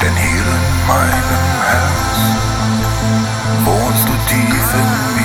Denn hier in meinem Herz wohnst du tief in mir.